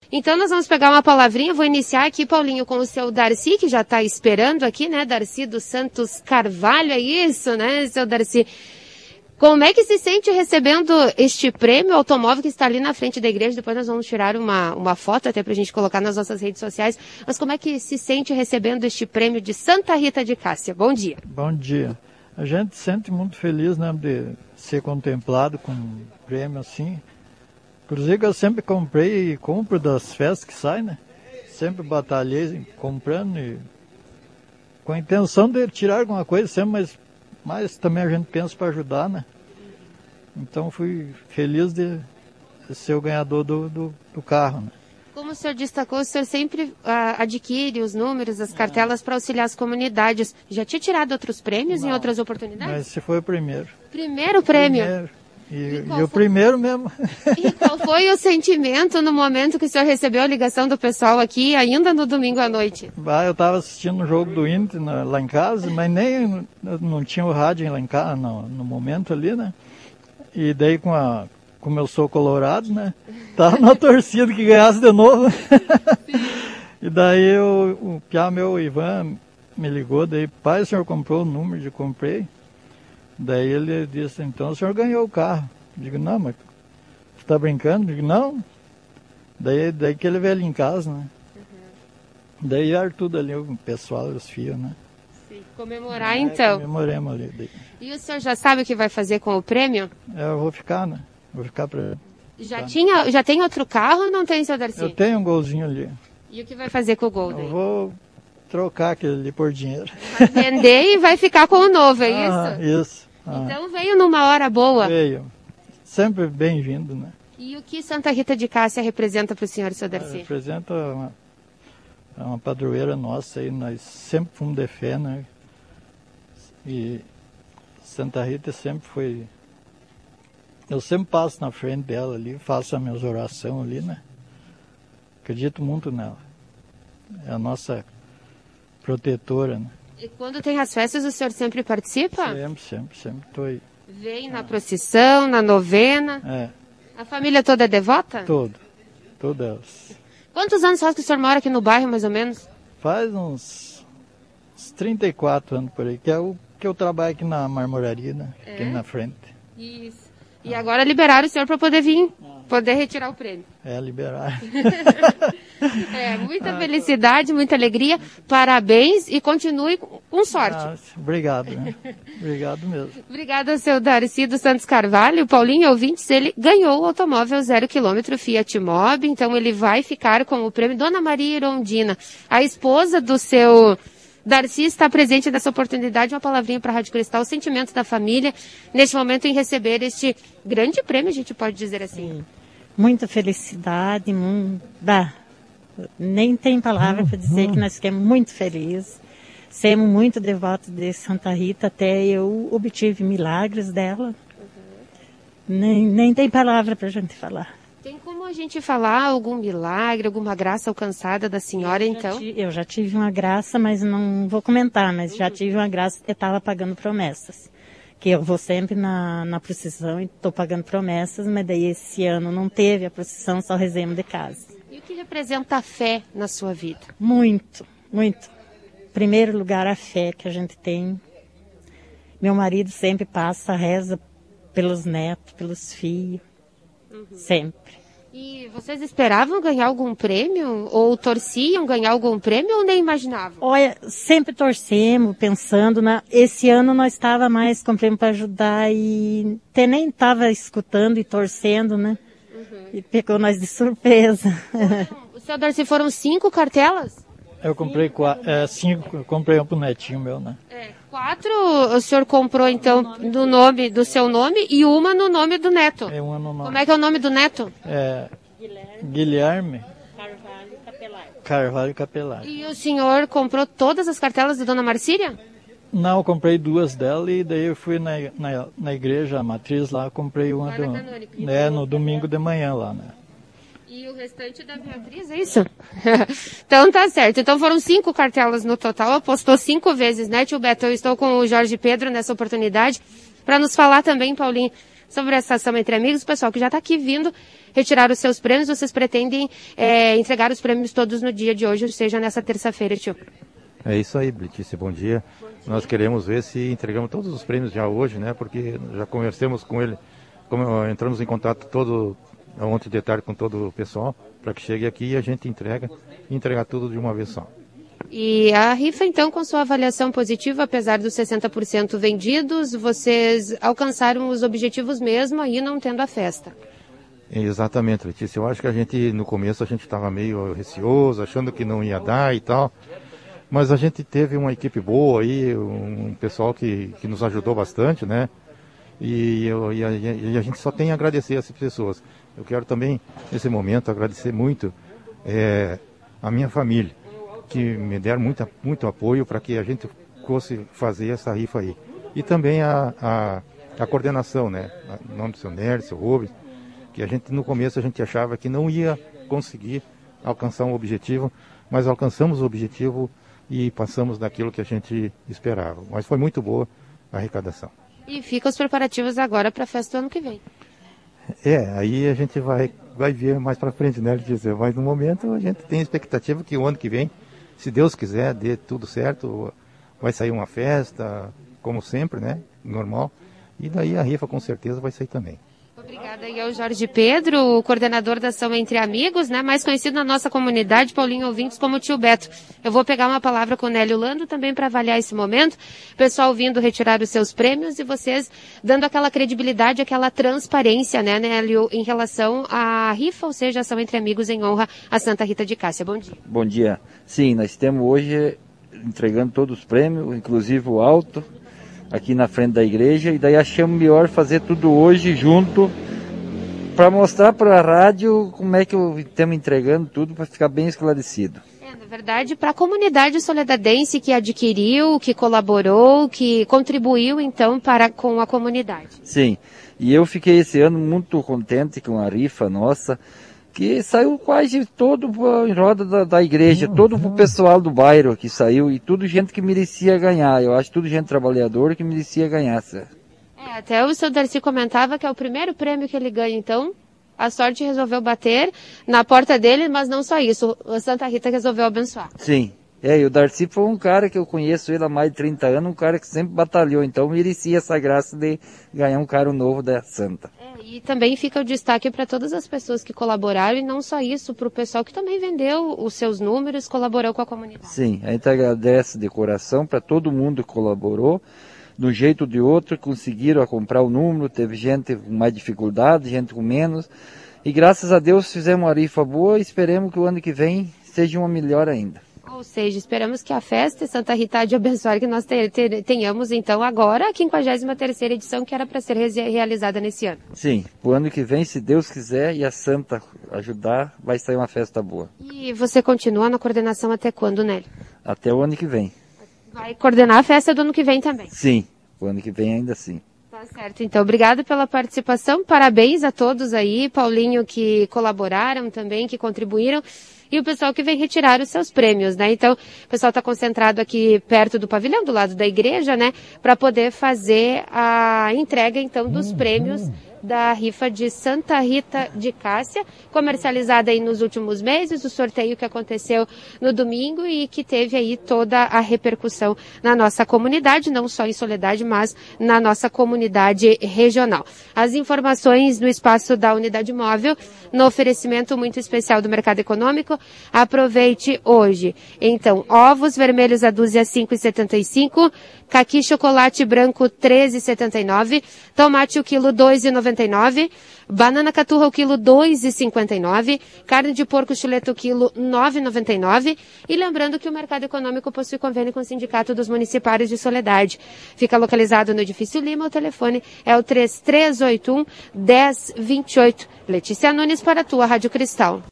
Então nós vamos pegar uma palavrinha, vou iniciar aqui, Paulinho, com o seu Darcy, que já está esperando aqui, né? Darcy dos Santos Carvalho, é isso, né, seu Darcy? Como é que se sente recebendo este prêmio automóvel que está ali na frente da igreja? Depois nós vamos tirar uma foto até para a gente colocar nas nossas redes sociais. Mas como é que se sente recebendo este prêmio de Santa Rita de Cássia? Bom dia. Bom dia. A gente se sente muito feliz, né, de ser contemplado com um prêmio assim. Inclusive eu sempre comprei e compro das festas que saem, né? Sempre batalhei comprando e com a intenção de tirar alguma coisa sempre, mas também a gente pensa para ajudar, né? Então fui feliz de ser o ganhador do carro, né? Como o senhor destacou, o senhor sempre adquire os números, as cartelas para auxiliar as comunidades. Já tinha tirado outros prêmios em outras oportunidades? Mas esse foi o primeiro. Primeiro prêmio? Primeiro. E o primeiro mesmo. E qual foi o sentimento no momento que o senhor recebeu a ligação do pessoal aqui, ainda no domingo à noite? Eu estava assistindo o jogo do Inter lá em casa, mas nem não tinha o rádio lá em casa no momento ali, né? E daí como eu sou colorado, né? Tava na torcida que ganhasse de novo. E daí o piá meu, Ivan, me ligou, daí, pai, o senhor comprou o número? Eu comprei. Daí ele disse, então o senhor ganhou o carro. Eu digo, não, mas você está brincando? Eu digo, não. Daí que ele veio ali em casa, né? Daí era tudo ali, o pessoal, os filhos, né? Sim. Comemorar então. Comemoremos ali. Daí. E o senhor já sabe o que vai fazer com o prêmio? Eu vou ficar, né? Vou ficar para... Já tem outro carro ou não tem, seu Darcy? Eu tenho um golzinho ali. E o que vai fazer com o gol daí? Eu vou trocar aquele ali por dinheiro. Vai vender e vai ficar com o novo, é isso? Isso. Então veio numa hora boa. Veio. Sempre bem-vindo, né? E o que Santa Rita de Cássia representa para o senhor, seu Darcy? Representa uma padroeira nossa aí, nós sempre fomos de fé, né? E Santa Rita sempre foi... Eu sempre passo na frente dela ali, faço as minhas orações ali, né? Acredito muito nela. É a nossa protetora, né? E quando tem as festas, o senhor sempre participa? Sempre estou aí. Vem na procissão, na novena? É. A família toda é devota? Todas. Quantos anos faz que o senhor mora aqui no bairro, mais ou menos? Faz uns 34 anos por aí, que é o que eu trabalho aqui na marmoraria, né? Aqui na frente. Isso. E agora liberaram o senhor para poder vir, poder retirar o prêmio. Liberar. Muita felicidade, muita alegria, parabéns e continue com sorte. Obrigado, né? Obrigado mesmo. Obrigada, seu Darcy dos Santos Carvalho. O Paulinho, ouvintes, ele ganhou o automóvel 0 km Fiat Mobi, então ele vai ficar com o prêmio. Dona Maria Irondina, a esposa do seu... Darcy está presente nessa oportunidade, uma palavrinha para a Rádio Cristal, o sentimento da família, neste momento em receber este grande prêmio, a gente pode dizer assim. Sim. Muita felicidade, nem tem palavra para dizer que nós ficamos muito felizes, somos muito devotos de Santa Rita, até eu obtive milagres dela, nem tem palavra para a gente falar. Tem como a gente falar algum milagre, alguma graça alcançada da senhora, então? Eu já tive uma graça, mas não vou comentar, mas já tive uma graça que eu estava pagando promessas. Que eu vou sempre na procissão e estou pagando promessas, mas daí esse ano não teve a procissão, só rezemos de casa. E o que representa a fé na sua vida? Muito. Em primeiro lugar, a fé que a gente tem. Meu marido sempre reza pelos netos, pelos filhos. Sempre. E vocês esperavam ganhar algum prêmio? Ou torciam ganhar algum prêmio ou nem imaginavam? Olha, sempre torcemos, pensando esse ano nós estava mais com prêmio para ajudar e até nem estava escutando e torcendo, né? E pegou nós de surpresa. O seu Darcy, foram 5 cartelas? Eu comprei 5, eu comprei um pro netinho meu, né? 4 o senhor comprou, então, no nome do seu nome e uma no nome do neto. Uma no nome. Como é que é o nome do neto? Guilherme Carvalho Capelar. E o senhor comprou todas as cartelas da dona Marcília? Não, eu comprei 2 dela e daí eu fui na igreja, a matriz lá, eu comprei uma no domingo de manhã lá, né? E o restante da Beatriz, é isso? Então tá certo. Então foram 5 cartelas no total, apostou 5 vezes, né, tio Beto? Eu estou com o Jorge Pedro nessa oportunidade para nos falar também, Paulinho, sobre essa ação Entre Amigos, o pessoal que já está aqui vindo retirar os seus prêmios. Vocês pretendem entregar os prêmios todos no dia de hoje, ou seja, nessa terça-feira, tio? É isso aí, Letícia, bom dia. Nós queremos ver se entregamos todos os prêmios já hoje, né? Porque já conversamos com ele, entramos em contato ontem de tarde com todo o pessoal, para que chegue aqui e a gente entregar tudo de uma vez só. E a rifa, então, com sua avaliação positiva, apesar dos 60% vendidos, vocês alcançaram os objetivos mesmo aí não tendo a festa? Exatamente, Letícia. Eu acho que no começo a gente estava meio receoso, achando que não ia dar e tal. Mas a gente teve uma equipe boa aí, um pessoal que nos ajudou bastante, né? E a gente só tem a agradecer a essas pessoas. Eu quero também, nesse momento, agradecer muito a minha família, que me deram muito apoio para que a gente fosse fazer essa rifa aí. E também a coordenação, né? Em nome do seu Nery, seu Rubens, que no começo a gente achava que não ia conseguir alcançar um objetivo, mas alcançamos o objetivo e passamos daquilo que a gente esperava. Mas foi muito boa a arrecadação. E ficam os preparativos agora para a festa do ano que vem. Aí a gente vai ver mais para frente, né, Letícia? Mas no momento a gente tem a expectativa que o ano que vem, se Deus quiser, dê tudo certo, vai sair uma festa, como sempre, né, normal. E daí a rifa com certeza vai sair também. Obrigada aí ao Jorge Pedro, o coordenador da ação Entre Amigos, né, mais conhecido na nossa comunidade, Paulinho Ouvintes, como Tio Beto. Eu vou pegar uma palavra com o Nélio Lando também para avaliar esse momento. Pessoal vindo retirar os seus prêmios e vocês dando aquela credibilidade, aquela transparência, né, Nélio, em relação à rifa, ou seja, a ação Entre Amigos em honra a Santa Rita de Cássia. Bom dia. Bom dia. Sim, nós estamos hoje entregando todos os prêmios, inclusive o alto, aqui na frente da igreja, e daí achamos melhor fazer tudo hoje junto para mostrar para a rádio como é que estamos entregando tudo para ficar bem esclarecido. Na verdade, para a comunidade soledadense que adquiriu, que colaborou, que contribuiu então com a comunidade. Sim, e eu fiquei esse ano muito contente com a rifa nossa, que saiu quase todo em roda da igreja, todo o pessoal do bairro que saiu, e tudo gente que merecia ganhar. Eu acho tudo gente trabalhadora que merecia ganhar. Até o seu Darcy comentava que é o primeiro prêmio que ele ganha, então a sorte resolveu bater na porta dele, mas não só isso, a Santa Rita resolveu abençoar. Sim, e o Darcy foi um cara que eu conheço ele há mais de 30 anos, um cara que sempre batalhou, então merecia essa graça de ganhar um carro novo da Santa. E também fica o destaque para todas as pessoas que colaboraram, e não só isso, para o pessoal que também vendeu os seus números, colaborou com a comunidade. Sim, a gente agradece de coração para todo mundo que colaborou, de um jeito ou de outro, conseguiram comprar o número, teve gente com mais dificuldade, gente com menos, e graças a Deus fizemos uma rifa boa e esperemos que o ano que vem seja uma melhor ainda. Ou seja, esperamos que a festa Santa Rita de abençoar que nós tenhamos então agora a 53ª edição que era para ser realizada nesse ano. Sim, o ano que vem, se Deus quiser e a Santa ajudar, vai sair uma festa boa. E você continua na coordenação até quando, Nélio? Até o ano que vem. Vai coordenar a festa do ano que vem também? Sim, o ano que vem ainda sim. Tá certo, então obrigado pela participação, parabéns a todos aí, Paulinho, que colaboraram também, que contribuíram, e o pessoal que vem retirar os seus prêmios, né? Então, o pessoal está concentrado aqui perto do pavilhão, do lado da igreja, né? Para poder fazer a entrega, então, dos prêmios da rifa de Santa Rita de Cássia, comercializada aí nos últimos meses, o sorteio que aconteceu no domingo e que teve aí toda a repercussão na nossa comunidade, não só em Soledade, mas na nossa comunidade regional. As informações no espaço da unidade móvel, no oferecimento muito especial do Mercado Econômico, aproveite hoje. Então, ovos vermelhos a dúzia 5,75, caqui chocolate branco 13,79, tomate o quilo 2,99, banana caturra o quilo 2,59, carne de porco chuleta o quilo 9,99, e lembrando que o Mercado Econômico possui convênio com o Sindicato dos Municipários de Soledade. Fica localizado no Edifício Lima, o telefone é o 3381-1028. Letícia Nunes para a tua Rádio Cristal.